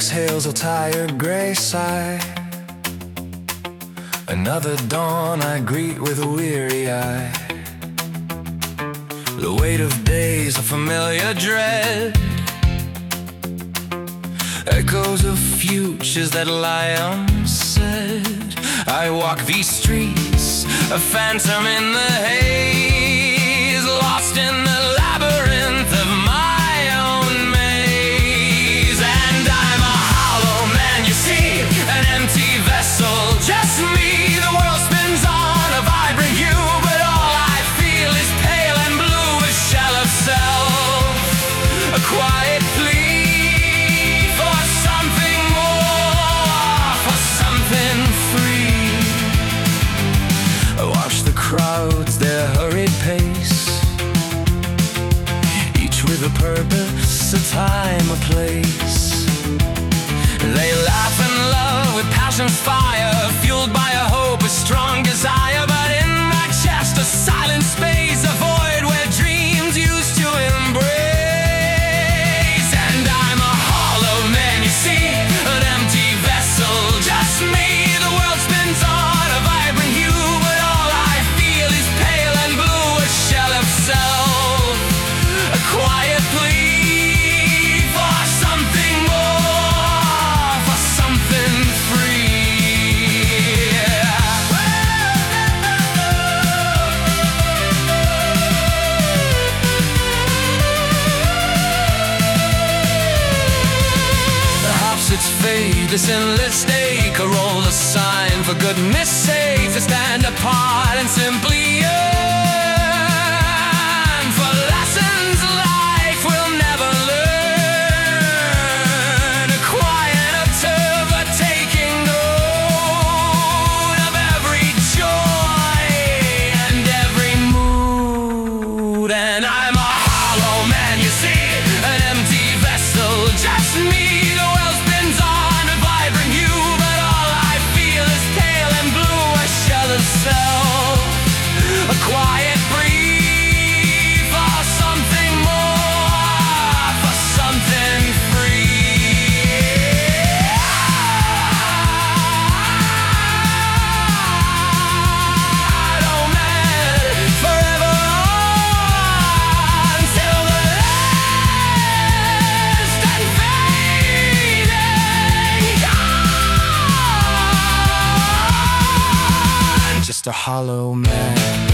exhales a tired gray sigh. Another dawn I greet with a weary eye. The weight of days, a familiar dread, echoes of futures that lie unsaid. I walk these streets, a phantom in the haze, lost in the labyrinth of my own maze. And I'm a hollow man, you see, an empty vessel, just me. The world spins on a vibrant hue, but all I feel is pale and blue, a shell of self, a quiet plea for something more, for something free. I watch the crowds, their hurried pace, each with a purpose, a time, a place. They laugh and love with passion's fire, fueled by a hope, a strong desire. But in my chest, a silent space, a void where dreams used to embrace. And I'm a hollow man, you see, an empty vessel, just me. The world spins on a vibrant hue, but all I feel is pale and blue, a shell of self, a quiet plea for something more, for something free. Perhaps it's fate, this endless stake, a role assigned for goodness sake, to stand apart and simply yearn for lessons life will never learn. A quiet observer taking note of every joy and every mood. And I'm a hollow man, you see, an empty vessel, just me. The world spins on a vibrant hue, but all I feel is pale and blue, a shell of self, a quiet brief for something more, for something free. Hollow man, forever on, till the last and fading dawn. Just a hollow man.